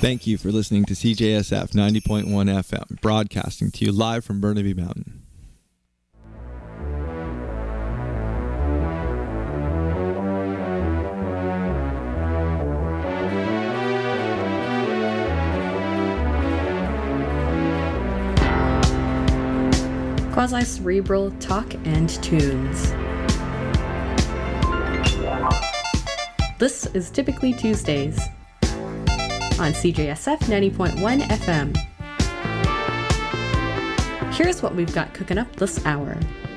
Thank you for listening to CJSF 90.1 FM, broadcasting to you live from Burnaby Mountain. Quasi-cerebral talk and tunes. This is Typically Tuesdays on CJSF 90.1 FM. Here's what we've got cooking up this hour.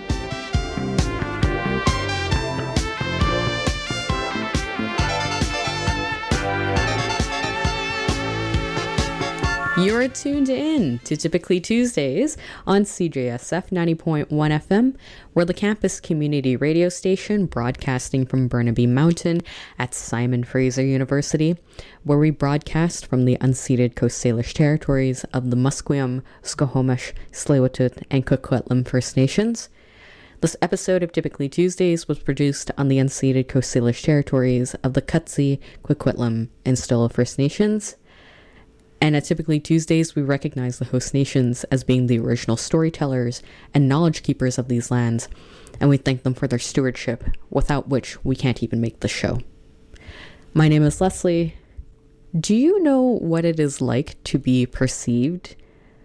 You're tuned in to Typically Tuesdays on CJSF 90.1 FM. We're the campus community radio station broadcasting from Burnaby Mountain at Simon Fraser University, where we broadcast from the unceded Coast Salish territories of the Musqueam, Squamish, Tsleil-Waututh, and Coquitlam First Nations. This episode of Typically Tuesdays was produced on the unceded Coast Salish territories of the Cutsey, Coquitlam, and Stilla First Nations. And at Typically Tuesdays, we recognize the host nations as being the original storytellers and knowledge keepers of these lands, and we thank them for their stewardship, without which we can't even make the show. My name is Leslie. Do you know what it is like to be perceived?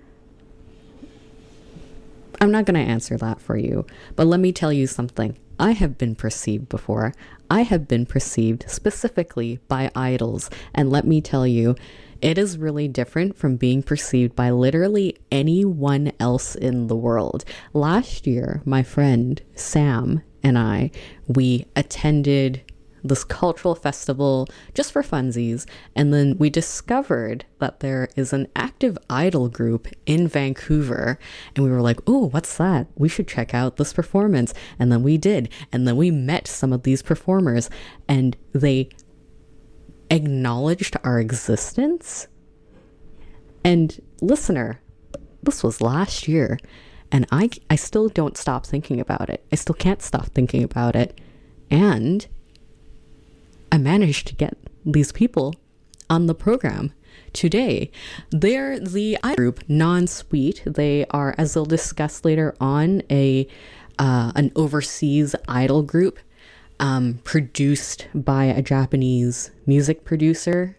I'm not going to answer that for you, but let me tell you something. I have been perceived before. I have been perceived specifically by idols, and let me tell you, it is really different from being perceived by literally anyone else in the world. Last year, my friend Sam and I, we attended this cultural festival just for funsies, and then we discovered that there is an active idol group in Vancouver, and we were like, oh, what's that? We should check out this performance. And then we did, and then we met some of these performers, and they acknowledged our existence. And listener, this was last year, and I still don't stop thinking about it. I still can't stop thinking about it. And I managed to get these people on the program today. They're the idol group Non-Sweet. They are, as they'll discuss later on, an overseas idol group produced by a Japanese music producer.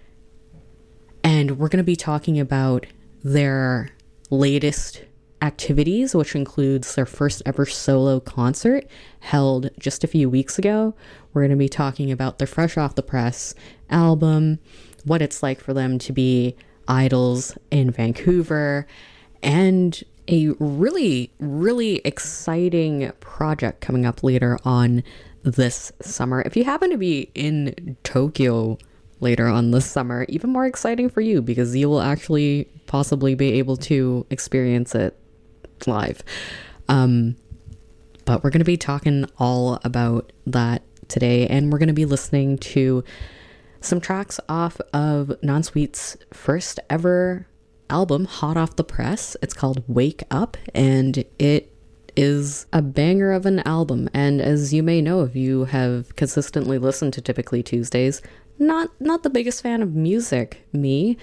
And we're going to be talking about their latest activities, which includes their first ever solo concert held just a few weeks ago. We're going to be talking about their fresh off the press album, what it's like for them to be idols in Vancouver, and a really, really exciting project coming up later on this summer. If you happen to be in Tokyo later on this summer, even more exciting for you, because you will actually possibly be able to experience it live. But we're going to be talking all about that today, and we're going to be listening to some tracks off of Non-Sweet's first ever album, hot off the press. It's called Wake Up, and it is a banger of an album. And as you may know, if you have consistently listened to Typically Tuesdays, not the biggest fan of music, me,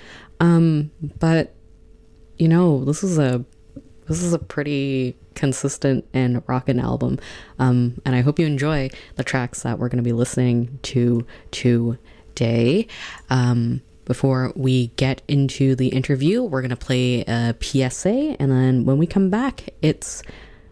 but you know, this is a pretty consistent and rockin' album, and I hope you enjoy the tracks that we're going to be listening to today. Before we get into the interview, we're going to play a PSA, and then when we come back, it's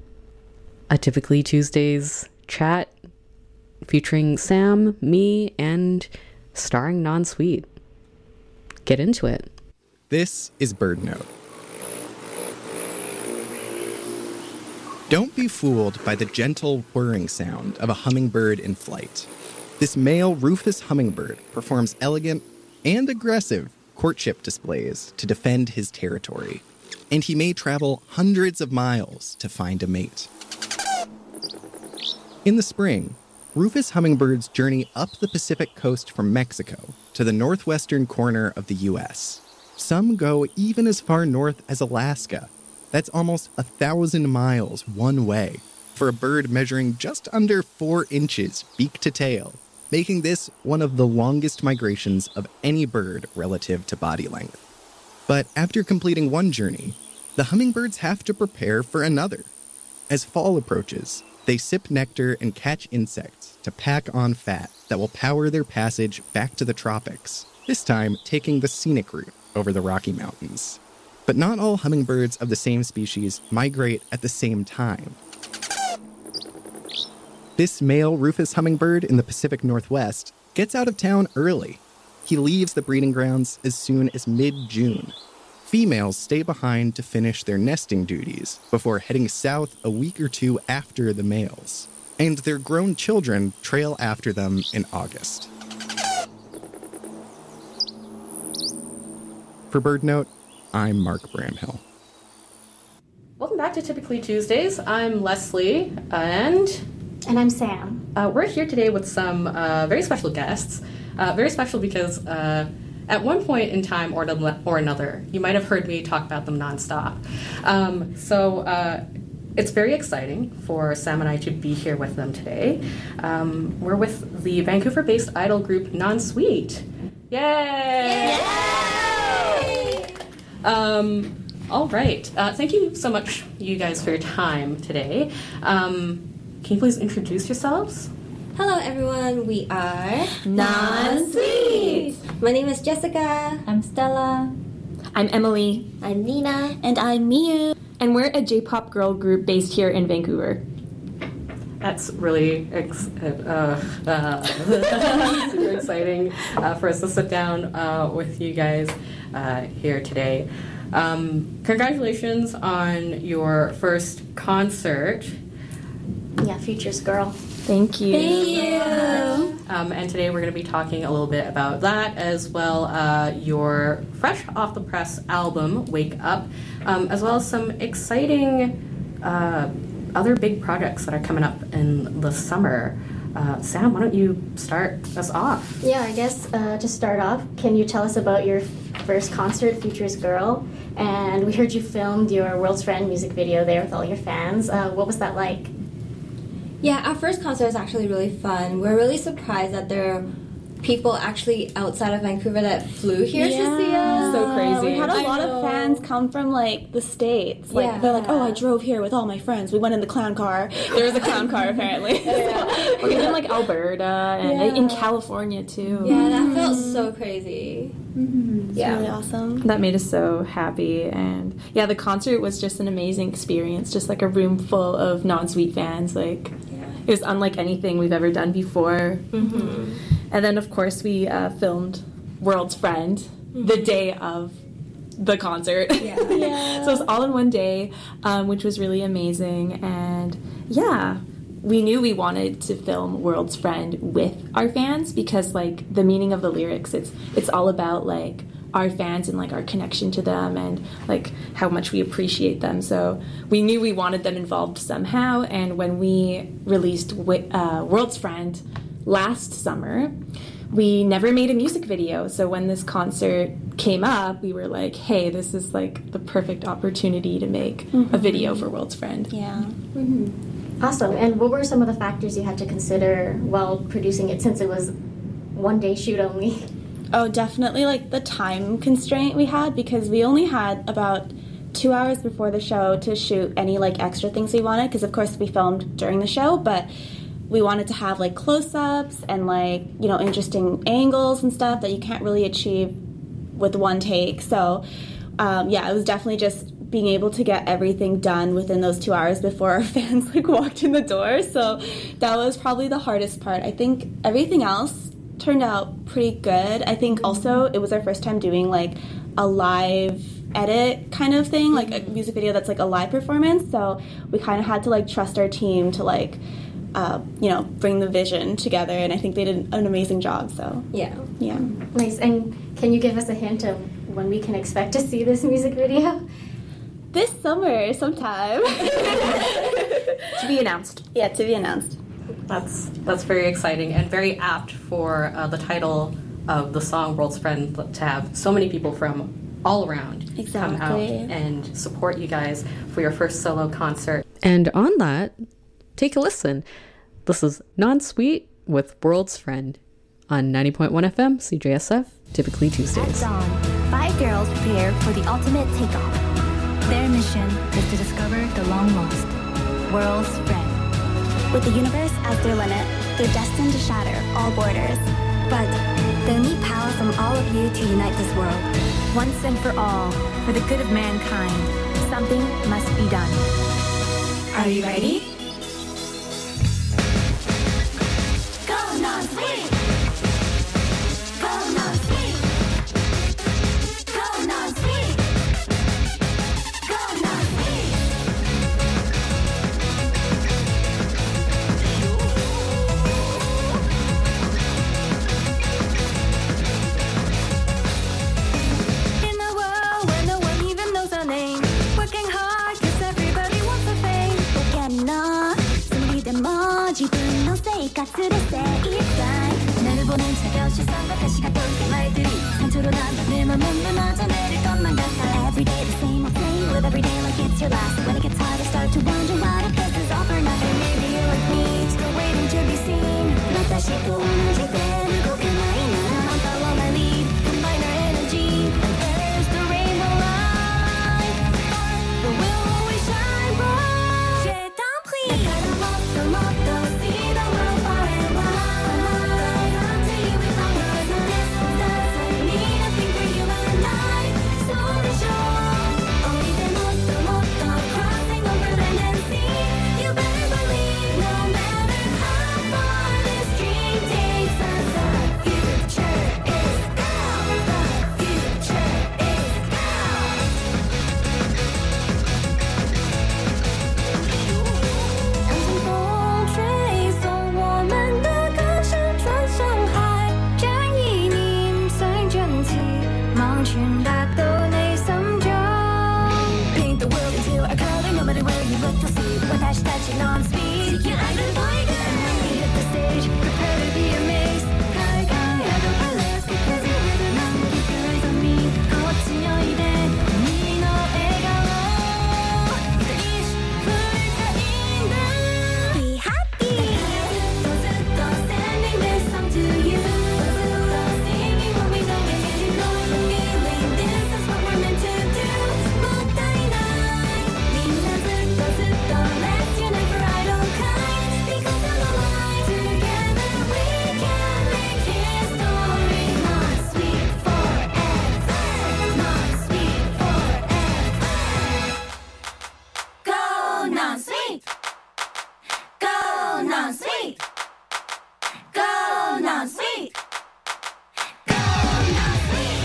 a Typically Tuesdays chat featuring Sam, me, and starring Non-Sweet. Get into it. This is BirdNote. Don't be fooled by the gentle whirring sound of a hummingbird in flight. This male rufous hummingbird performs elegant and aggressive courtship displays to defend his territory, and he may travel hundreds of miles to find a mate. In the spring, rufous hummingbirds journey up the Pacific coast from Mexico to the northwestern corner of the U.S. Some go even as far north as Alaska. That's almost 1,000 miles one way for a bird measuring just under 4 inches beak to tail making this one of the longest migrations of any bird relative to body length. But after completing one journey, the hummingbirds have to prepare for another. As fall approaches, they sip nectar and catch insects to pack on fat that will power their passage back to the tropics, this time taking the scenic route over the Rocky Mountains. But not all hummingbirds of the same species migrate at the same time. This male rufous hummingbird in the Pacific Northwest gets out of town early. He leaves the breeding grounds as soon as mid-June. Females stay behind to finish their nesting duties before heading south a week or two after the males, and their grown children trail after them in August. For BirdNote, I'm Mark Bramhill. Welcome back to Typically Tuesdays. I'm Leslie, and I'm Sam. We're here today with some very special guests. Very special because at one point in time or another, you might have heard me talk about them nonstop. So it's very exciting for Sam and I to be here with them today. We're with the Vancouver-based idol group Non-Sweet. Yay! All right. Thank you so much, you guys, for your time today. Can you please introduce yourselves? Hello everyone, we are Non-Sweet. My name is Jessica. I'm Stella. I'm Emily. I'm Nina. And I'm Miu. And we're a J-pop girl group based here in Vancouver. That's really super exciting for us to sit down with you guys here today. Congratulations on your first concert. Yeah, Futures Girl. Thank you. Thank you. And today we're going to be talking a little bit about that, as well your fresh off the press album, Wake Up, as well as some exciting other big projects that are coming up in the summer. Sam, why don't you start us off? Yeah, I guess to start off, can you tell us about your first concert, Futures Girl? And we heard you filmed your World's Friend music video there with all your fans. What was that like? Yeah, our first concert was actually really fun. We're really surprised that there are people actually outside of Vancouver that flew here to see us. So crazy. We had a lot of fans come from like the States. Like they're like, oh, I drove here with all my friends. We went in the clown car. There was a clown car apparently. Or even like Alberta and in California too. Yeah, that felt so crazy. It's really awesome. That made us so happy. And yeah, the concert was just an amazing experience. Just like a room full of Non-Sweet fans. Like it was unlike anything we've ever done before. And then, of course, we filmed World's Friend the day of the concert. So it was all in one day, which was really amazing. And yeah, we knew we wanted to film World's Friend with our fans because, like, the meaning of the lyrics, it's all about, like, our fans and, like, our connection to them and, like, how much we appreciate them. So we knew we wanted them involved somehow. And when we released World's Friend last summer, we never made a music video. So when this concert came up, we were like, hey, this is like the perfect opportunity to make a video for World's Friend. Yeah. Awesome. And what were some of the factors you had to consider while producing it, since it was one day shoot only? Oh, definitely like the time constraint we had, because we only had about 2 hours before the show to shoot any like extra things we wanted, because of course we filmed during the show, but we wanted to have like close-ups and like, you know, interesting angles and stuff that you can't really achieve with one take. So yeah, it was definitely just being able to get everything done within those 2 hours before our fans like walked in the door. So that was probably the hardest part. I think everything else turned out pretty good. I think also it was our first time doing like a live edit kind of thing, like a music video that's like a live performance. So we kind of had to like trust our team to like you know, bring the vision together, and I think they did an amazing job. So Yeah. Nice. And can you give us a hint of when we can expect to see this music video? This summer sometime. To be announced. Yeah, to be announced. That's very exciting and very apt for the title of the song World's Friend, to have so many people from all around come out and support you guys for your first solo concert. And on that, take a listen. This is Non-Sweet with World's Friend on 90.1 FM, CJSF, typically Tuesdays. At dawn, 5 girls prepare for the ultimate takeoff. Their mission is to discover the long-lost World's Friend. With the universe as their limit, they're destined to shatter all borders. But they'll need power from all of you to unite this world. Once and for all, for the good of mankind, something must be done. Are you ready? Go non-sweet! Go non-sweet! Go non-sweet! Go non-sweet! In a world where no one even knows our name, working hard 'cause everybody wants the fame. なつもりでも自分の生活で精一杯 넓어낸 차가우시 선박하시가 돌게 말들이 산초로 남아 내 맘은 무너져 내릴 것만 같아 Every day the same old thing with every day like it's your last. When it gets hard I start to wonder what if this is all for nothing. Maybe you're like me, still waiting to be seen. 私と同じで動けないなら Follow my lead, combine our energy, and there's the rainbow light. The will always shine bright. Non-speed, you idle boy girl. And when we hit the stage, prepare to be amazed. 가을가을 해도 alert, because you're with us. Keep your eyes on me. 거치어이래 네 너에가로 이ሽ 불타인다. Be happy. 또 sending this song to you. 또 singing what we know and you know the feeling. This is what we're meant to do. 못다이 night. 미나 let's unite for idle kind. Because of the light, together we can make history. Not sweet forever. Not sweet forever. Go non-sweet. Go non-sweet. Go non-sweet. Go non-sweet.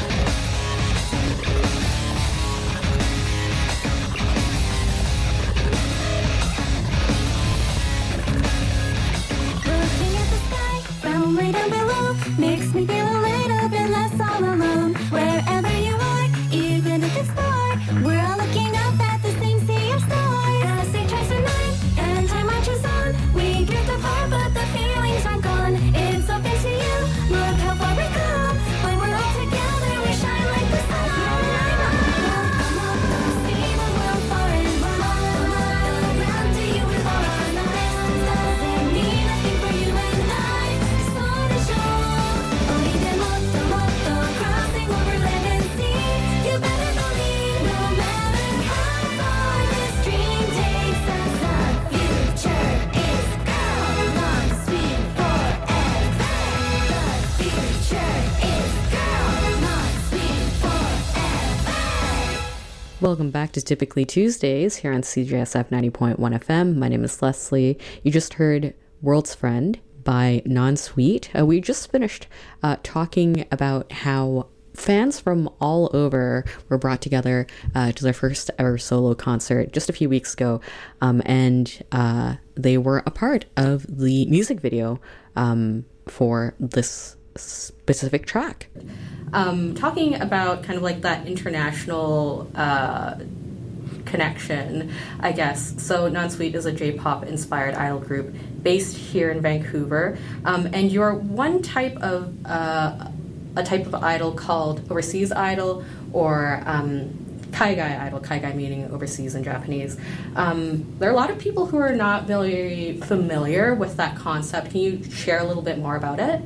Looking at the sky from way down below makes me feel a little bit less all alone. Wherever you are, even if it's far, we're all looking up at the same sea of stars. As they tries to night and time marches on, we drift apart but the feelings aren't gone. It's open to you, look how far we come. When we're all together, we shine like the sun. See the world far and wide. Around to you with all our lives. Doesn't mean a thing for you and I. So to show, only the motto, crossing over land and sea. You better believe, no matter how far this dream takes us, the future is girl non-sweet forever. The future is girl non-sweet forever. Welcome back to Typically Tuesdays here on CJSF 90.1 FM. My name is Leslie. You just heard World's Friend by Non-Sweet. We just finished talking about how fans from all over were brought together to their first ever solo concert just a few weeks ago. And they were a part of the music video for this specific track. Talking about kind of like that international connection, I guess. So Non-Sweet is a J-pop inspired idol group based here in Vancouver, and you're one type of a type of idol called overseas idol, or Kaigai idol, Kaigai meaning overseas in Japanese. There are a lot of people who are not very familiar with that concept. Can you share a little bit more about it?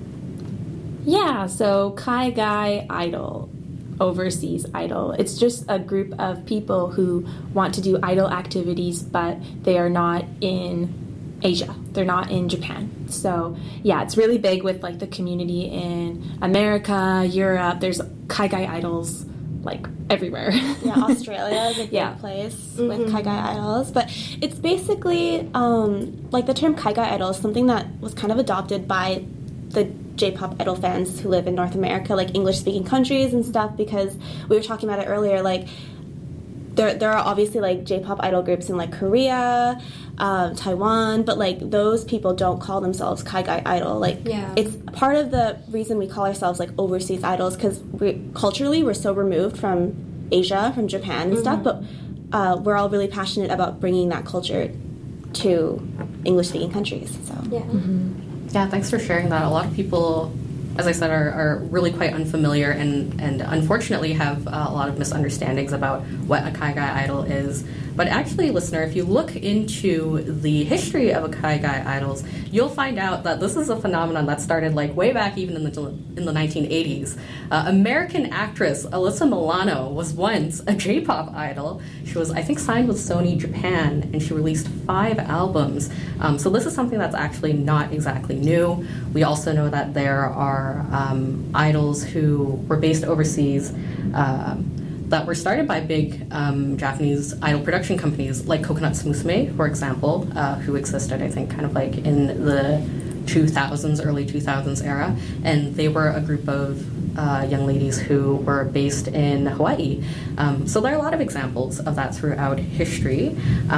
Yeah, so Kaigai idol, overseas idol. It's just a group of people who want to do idol activities, but they are not in Asia. They're not in Japan. So yeah, it's really big with like the community in America, Europe. There's Kaigai idols like everywhere. Yeah, Australia is a big place with Kaigai idols. But it's basically, like the term Kaigai idol is something that was kind of adopted by the J-pop idol fans who live in North America, like English-speaking countries and stuff, because we were talking about it earlier, like there are obviously like J-pop idol groups in like Korea, Taiwan, but like those people don't call themselves Kaigai idol. Like it's part of the reason we call ourselves like overseas idols, because culturally we're so removed from Asia, from Japan and stuff, but we're all really passionate about bringing that culture to English-speaking countries. So Yeah, thanks for sharing that. A lot of people, as I said, are really quite unfamiliar and unfortunately have a lot of misunderstandings about what a Kaigai idol is. But actually, listener, if you look into the history of a Kaigai idols, you'll find out that this is a phenomenon that started like way back even in the 1980s. American actress Alyssa Milano was once a J-pop idol. She was, I think, signed with Sony Japan, and she released 5 albums. So this is something that's actually not exactly new. We also know that there are idols who were based overseas that were started by big Japanese idol production companies like Coconuts Musume, for example, who existed, I think, kind of like in the 2000s, early 2000s era. And they were a group of young ladies who were based in Hawaii. So there are a lot of examples of that throughout history.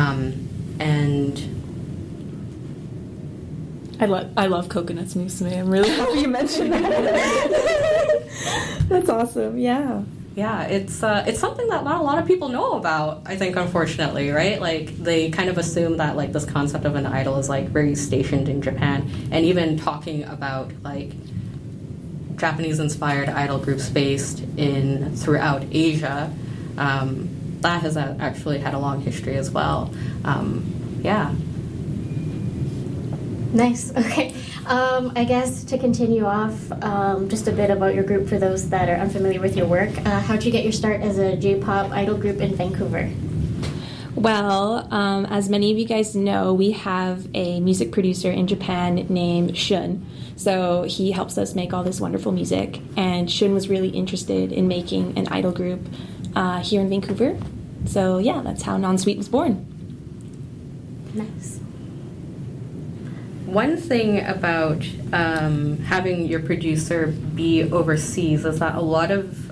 And I love Coconuts Musume. I'm really happy you mentioned that. That's awesome. Yeah. Yeah, it's something that not a lot of people know about, I think, unfortunately, right? Like, they kind of assume that, like, this concept of an idol is, like, very stationed in Japan. And even talking about, like, Japanese-inspired idol groups based throughout Asia, that has actually had a long history as well. Yeah. Nice. Okay. I guess to continue off, just a bit about your group for those that are unfamiliar with your work. How'd you get your start as a J-pop idol group in Vancouver? Well, as many of you guys know, we have a music producer in Japan named Shun. So he helps us make all this wonderful music. And Shun was really interested in making an idol group here in Vancouver. So yeah, that's how Non-Sweet was born. Nice. One thing about having your producer be overseas is that a lot of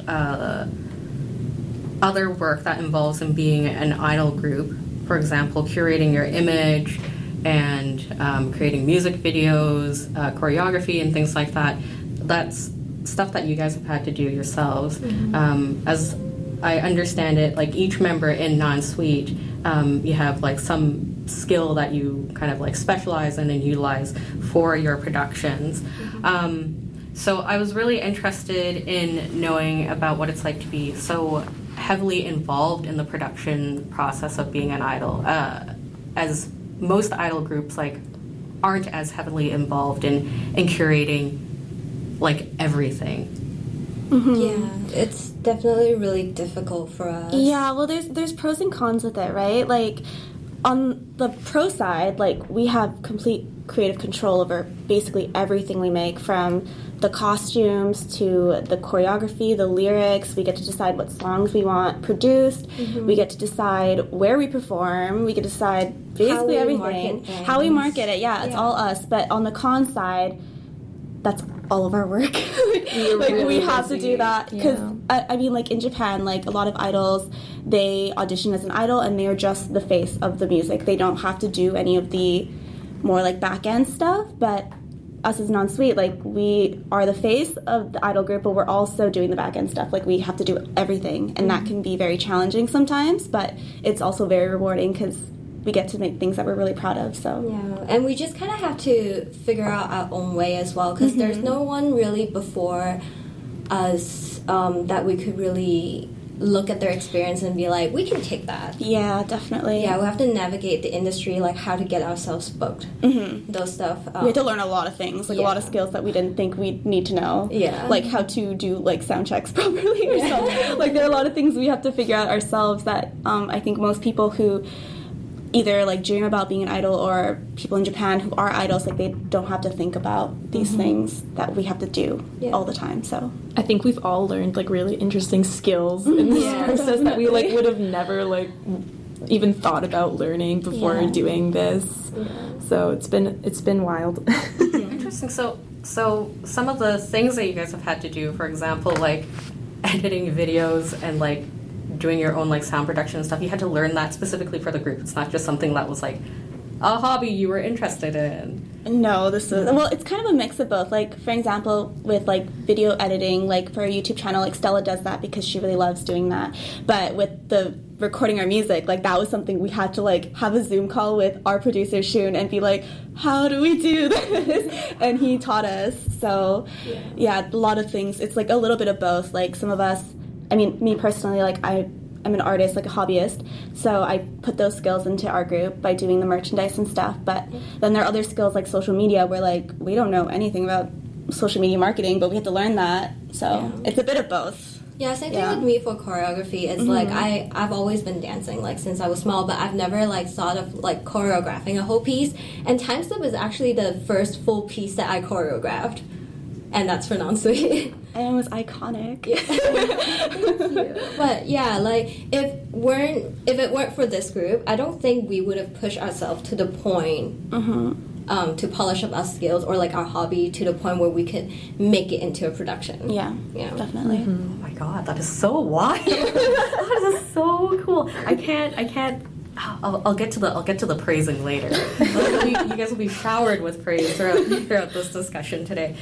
other work that involves in being an idol group, for example, curating your image and creating music videos, choreography, and things like that, that's stuff that you guys have had to do yourselves. As I understand it, like each member in Non-Sweet, you have like some skill that you kind of like specialize in and utilize for your productions. So I was really interested in knowing about what it's like to be so heavily involved in the production process of being an idol, as most idol groups like aren't as heavily involved in curating like everything. Yeah, it's definitely really difficult for us. Yeah, well, there's pros and cons with it, right? Like, on the pro side, like, we have complete creative control over basically everything we make, from the costumes to the choreography, the lyrics. We get to decide what songs we want produced. We get to decide where we perform. We get to decide basically everything. How we market it, it's all us. But on the con side, that's all of our work. We have to do that because I mean, like in Japan, like a lot of idols, they audition as an idol and they are just the face of the music. They don't have to do any of the more like back end stuff. But us as Non-Sweet, like we are the face of the idol group, but we're also doing the back end stuff. Like we have to do everything, and that can be very challenging sometimes. But it's also very rewarding because we get to make things that we're really proud of. So yeah, and we just kind of have to figure out our own way as well, because there's no one really before us that we could really look at their experience and be like, we can take that. Yeah, definitely. Yeah, we have to navigate the industry, like how to get ourselves booked. Those stuff. We had to learn a lot of things, like a lot of skills that we didn't think we'd need to know. Yeah. Like how to do like sound checks properly or something. Like there are a lot of things we have to figure out ourselves that I think most people who either like dream about being an idol or people in Japan who are idols, like they don't have to think about these things that we have to do all the time. So I think we've all learned like really interesting skills in this process that we like would have never like even thought about learning before doing this. So it's been wild. Interesting. So some of the things that you guys have had to do, for example, like editing videos and like doing your own like sound production and stuff, you had to learn that specifically for the group. It's not just something that was like a hobby you were interested in. No, this is, well, it's kind of a mix of both. Like, for example, with, like, video editing, like, for our YouTube channel, like, Stella does that because she really loves doing that. But with the recording our music, like, that was something we had to, like, have a Zoom call with our producer, Shun, and be like, how do we do this? And he taught us. So, yeah, a lot of things. It's, like, a little bit of both. Like, some of us, I mean, me personally, like, I'm an artist, like a hobbyist, so I put those skills into our group by doing the merchandise and stuff, but then there are other skills like social media where, like, we don't know anything about social media marketing, but we have to learn that, so it's a bit of both. Yeah, same thing with me for choreography. It's like, I've always been dancing, like, since I was small, but I've never, like, thought of, like, choreographing a whole piece, and Time Slip is actually the first full piece that I choreographed, and that's for Non-Sweet. And it was iconic. Thank you. But yeah, like if it weren't for this group, I don't think we would have pushed ourselves to the point to polish up our skills or like our hobby to the point where we could make it into a production. Yeah, definitely. Oh my god, that is so wild. That is so cool. I can't. I'll get to the praising later. You guys will be showered with praise throughout this discussion today.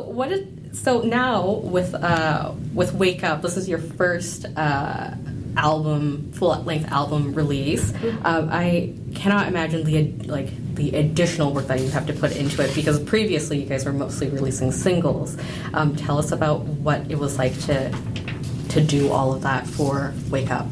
So now with Wake Up, this is your first full-length album release. I cannot imagine the additional work that you have to put into it because previously you guys were mostly releasing singles. Tell us about what it was like to do all of that for Wake Up.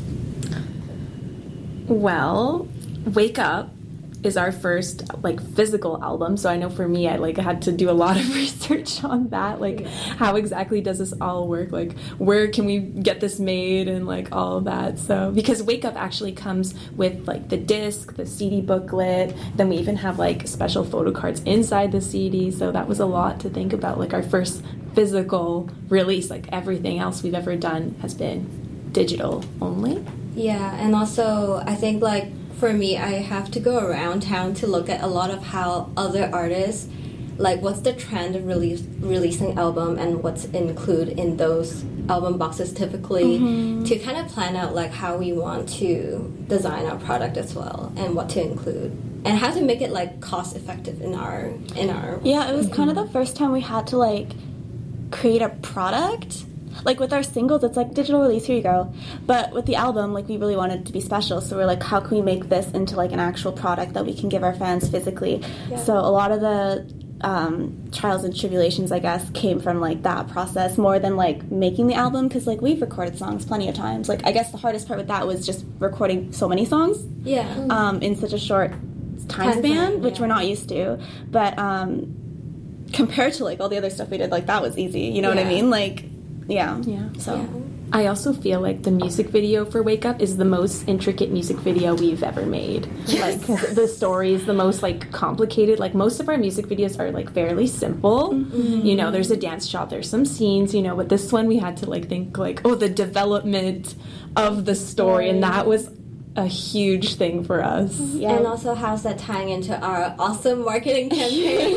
Well, Wake Up is our first like physical album, so I know for me I like had to do a lot of research on that, like how exactly does this all work, like where can we get this made and like all of that. So because Wake Up actually comes with like the disc, the CD booklet, then we even have like special photo cards inside the CD, so that was a lot to think about, like our first physical release. Like everything else we've ever done has been digital only. Yeah, and also I think like for me, I have to go around town to look at a lot of how other artists, like what's the trend of releasing album and what's included in those album boxes typically, to kind of plan out like how we want to design our product as well and what to include and how to make it like cost effective in our Yeah, it was kind of the first time we had to like create a product. Like, with our singles, it's like, digital release, here you go. But with the album, like, we really wanted it to be special. So we're like, how can we make this into, like, an actual product that we can give our fans physically? Yeah. So a lot of the trials and tribulations, I guess, came from, like, that process more than, like, making the album. Because, like, we've recorded songs plenty of times. Like, I guess the hardest part with that was just recording so many songs. Yeah. In such a short time span, which we're not used to. But compared to, like, all the other stuff we did, like, that was easy. You know what I mean? Like... Yeah. So I also feel like the music video for Wake Up is the most intricate music video we've ever made. Yes. Like the story is the most like complicated. Like most of our music videos are like fairly simple. You know, there's a dance shot, there's some scenes, you know, but this one we had to like think like, oh, the development of the story, and that was a huge thing for us. Yeah. And also how's that tying into our awesome marketing campaign?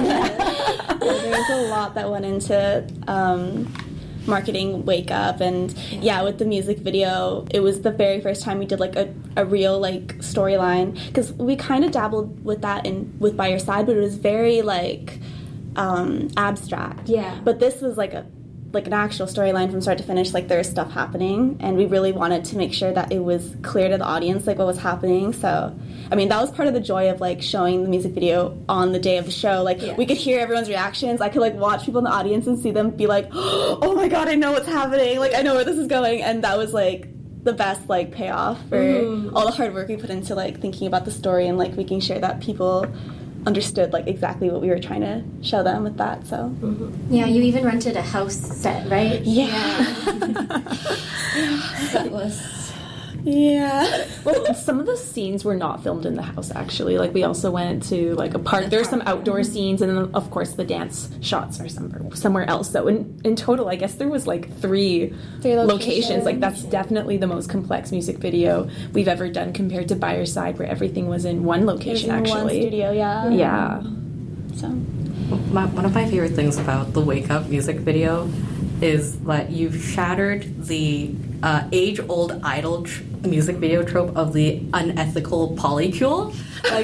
There's a lot that went into marketing Wake Up, and with the music video, it was the very first time we did like a real like storyline, because we kind of dabbled with that with By Your Side, but it was very like abstract. Yeah. But this was like a like an actual storyline from start to finish. Like, there was stuff happening, and we really wanted to make sure that it was clear to the audience, like, what was happening. So, I mean, that was part of the joy of, like, showing the music video on the day of the show. Like, we could hear everyone's reactions. I could, like, watch people in the audience and see them be like, oh my god, I know what's happening. Like, I know where this is going. And that was, like, the best, like, payoff for all the hard work we put into, like, thinking about the story and, like, making sure that people understood, like, exactly what we were trying to show them with that. So Yeah, you even rented a house set, right? That was... Yeah. Well, some of the scenes were not filmed in the house, actually. Like, we also went to, like, a park. There's some outdoor scenes, and then, of course, the dance shots are somewhere else. So, in total, I guess there was, like, three locations. Like, that's definitely the most complex music video we've ever done compared to By Your Side, where everything was in one location, actually. One studio, Yeah. So... One of my favorite things about the Wake Up music video is that you've shattered the age-old idol music video trope of the unethical polycule.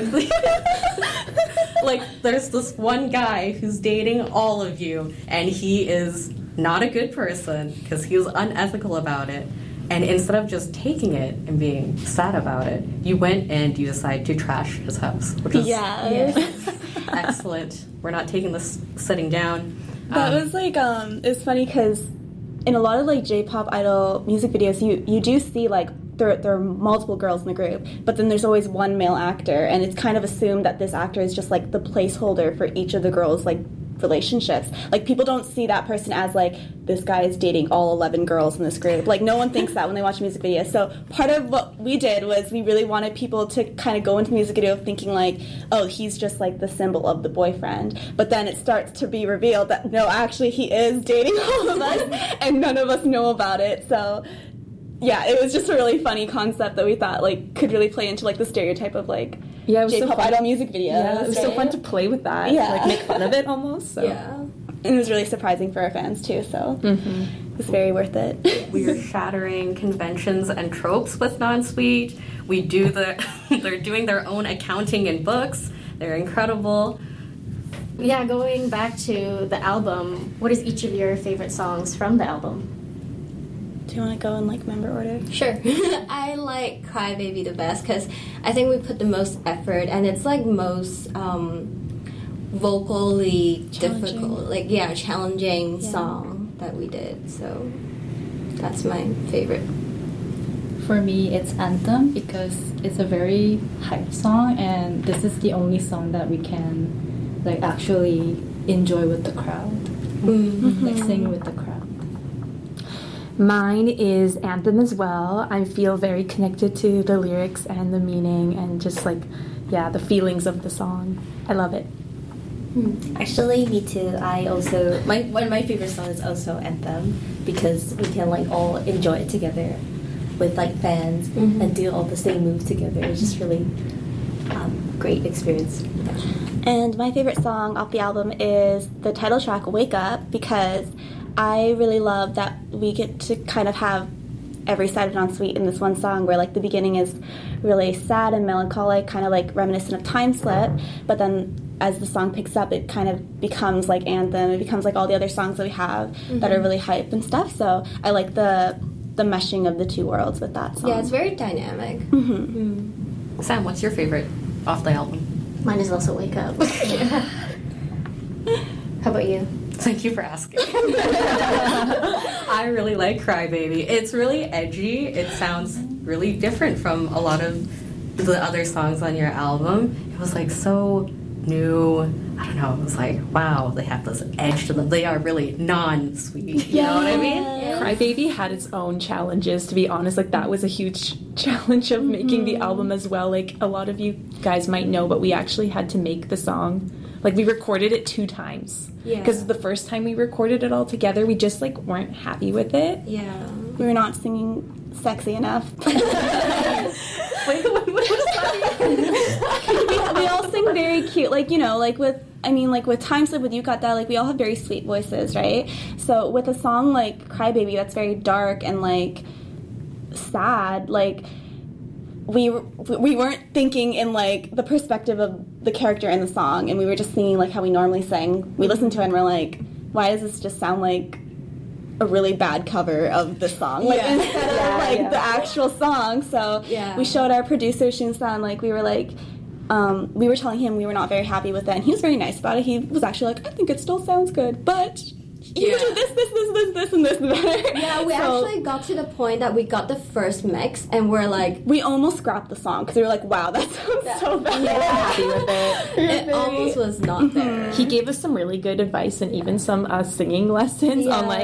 Like, there's this one guy who's dating all of you, and he is not a good person because he was unethical about it. And instead of just taking it and being sad about it, you went and you decided to trash his house, which is excellent. We're not taking this sitting down. That was like, it was funny because in a lot of like J-pop idol music videos, you do see like there are multiple girls in the group, but then there's always one male actor, and it's kind of assumed that this actor is just like the placeholder for each of the girls' like relationships. Like, people don't see that person as like, this guy is dating all 11 girls in this group. Like, no one thinks that when they watch a music video. So part of what we did was we really wanted people to kind of go into the music video thinking like, oh, he's just like the symbol of the boyfriend. But then it starts to be revealed that no, actually he is dating all of us and none of us know about it. So yeah, it was just a really funny concept that we thought like could really play into like the stereotype of like J-pop idol music videos. Yeah, it was so fun to play with that. Yeah. Like, make fun of it almost. So. Yeah. And it was really surprising for our fans too, so it was very worth it. We are shattering conventions and tropes with Non-Sweet. They're doing their own accounting and books. They're incredible. Yeah, going back to the album, what is each of your favorite songs from the album? Do you want to go in like member order? Sure. I like Cry Baby the best because I think we put the most effort, and it's like most vocally difficult, like challenging song that we did. So that's my favorite. For me, it's Anthem because it's a very hype song, and this is the only song that we can like actually enjoy with the crowd, like sing with the crowd. Mine is Anthem as well. I feel very connected to the lyrics and the meaning and just like, the feelings of the song. I love it. Actually, me too. I also, one of my favorite songs is also Anthem because we can like all enjoy it together with like fans and do all the same moves together. It's just really great experience. And my favorite song off the album is the title track, Wake Up, because I really love that we get to kind of have every side of Non-Sweet in this one song where like the beginning is really sad and melancholic, kind of like reminiscent of Time Slip, but then as the song picks up it kind of becomes like Anthem, it becomes like all the other songs that we have that are really hype and stuff, so I like the meshing of the two worlds with that song. Yeah, it's very dynamic. Sam, what's your favorite off the album? Mine is also Wake Up. How about you? Thank you for asking. I really like Cry Baby. It's really edgy. It sounds really different from a lot of the other songs on your album. It was like so new. I don't know. It was like, wow, they have this edge to them. They are really non-sweet. You know what I mean? Cry Baby had its own challenges, to be honest. Like, that was a huge challenge of making the album as well. Like, a lot of you guys might know, but we actually had to make the song. Like, we recorded it 2 times. Because the first time we recorded it all together, we just, like, weren't happy with it. Yeah. We were not singing sexy enough. Wait, what does that mean? we all sing very cute. Like, you know, like with Time Slip, with You Got That, like, we all have very sweet voices, right? So with a song like Cry Baby that's very dark and, like, sad, like, we weren't thinking in like the perspective of the character in the song, and we were just singing like how we normally sing. We listened to it and we're like, why does this just sound like a really bad cover of the song, like instead of like the actual song. So we showed our producer Shun-san, like we were like, we were telling him we were not very happy with it, and he was very nice about it. He was actually like, I think it still sounds good, but you do this, and this better. Yeah, we actually got to the point that we got the first mix, and we're like... We almost scrapped the song, because we were like, wow, that sounds so bad. We were happy with it. It almost was not there. He gave us some really good advice and even some singing lessons on, like,